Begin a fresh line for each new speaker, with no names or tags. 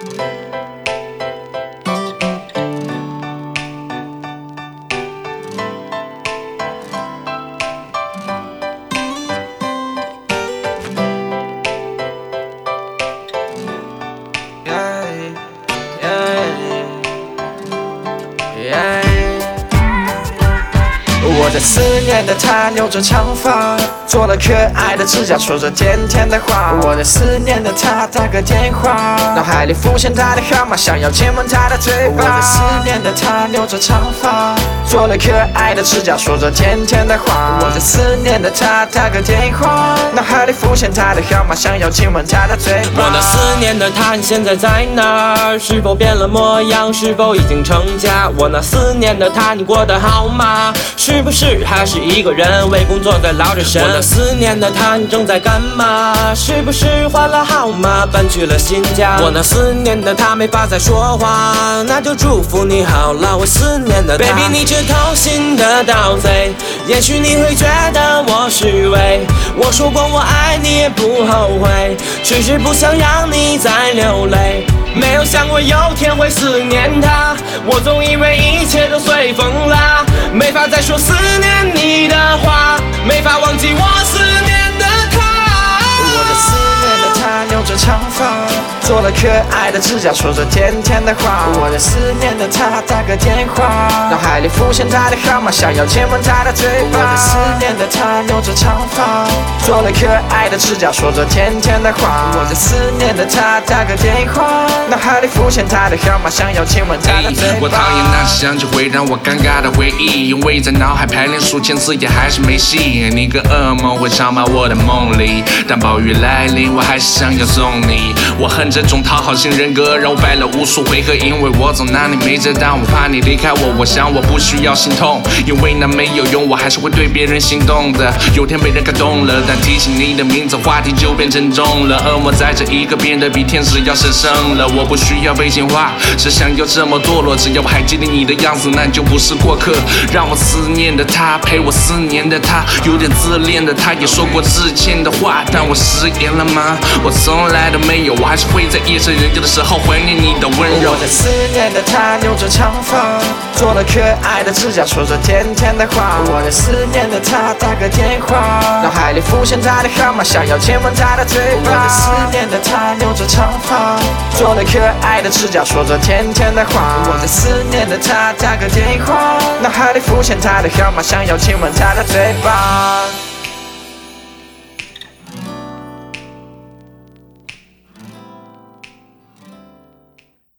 我在思念的她留着长发，做了可爱的指甲，说着甜甜的话。我在思念的她打个电话，脑海里浮现她的号码，想要亲吻她的嘴巴。我在思念的她留着长发，做了可爱的指甲，说着甜甜的话。我在思念的她打个电话，脑海里浮现她的号码，想要亲吻她的嘴巴。
我那思念的她，你现在在哪儿？是否变了模样？是否已经成家？我那思念的她，你过得好吗？是不是还是一个人为工作在劳着神？我那思念的她，你正在干嘛？是不是换了号码，搬去了新家？我那思念的她没法再说话，那就祝福你好了，我思念的她。Baby， 你这偷心的盗贼，也许你会觉得我虚伪。我说过我爱你也不后悔，只是不想让你再流泪。没有想过有天会思念她，我总以为一切都随风啦，没法再说思念你的话，没法忘记我思念的她。
我在思念的她留着长发，做了可爱的指甲，说着甜甜的话。我在思念的她打个电话，脑海里浮现她的号码，想要亲吻她的嘴巴。我在思念的她留着长发，做了可爱的指甲，说着甜甜的话。我在思念的她打个电话，脑海里浮现她的号码，想要亲吻她的嘴巴。
我讨厌那些想起会让我尴尬的回忆，因为在脑海排练数千次也还是没戏。你个噩梦会长满我的梦里，当暴雨来临，我还是想要送你。我恨这种讨好型人格，让我败了无数回合，因为我总拿你没辙当，我怕你离开我，我想我不需要心痛，因为那没有用，我还是会对别人心动的。有天被人感动了，但提起你的名字，话题就变沉重了。恶魔在这一刻变得比天使要神圣了。我不需要被净化，只想要这么堕落。只要我还记得你的样子，那就不是过客。让我思念的他，陪我思念的他，有点自恋的他也说过致歉的话，但我食言了吗？我从来都没有，我还是会在夜深人静的时候怀念你的温柔。
我在思念的他留着长发，做了可爱的指甲，说着甜甜的话。我在思念的他打个电话，脑海里浮现他的号码，想要亲吻他的嘴巴。我在思念的他留着长发，做了可爱的指甲，说着甜甜的话。我在思念的他打个电话，脑海里浮现他的号码，想要亲吻他的嘴巴。